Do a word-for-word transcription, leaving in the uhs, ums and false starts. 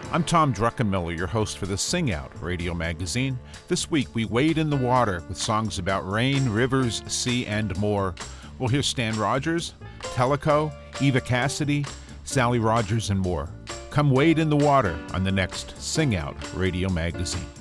I'm Tom Druckenmiller, your host for the Sing Out radio magazine. This week we wade in the water with songs about rain, rivers, sea, and more. We'll hear Stan Rogers, Teleco, Eva Cassidy, Sally Rogers, and more. Come wade in the water on the next Sing Out radio magazine.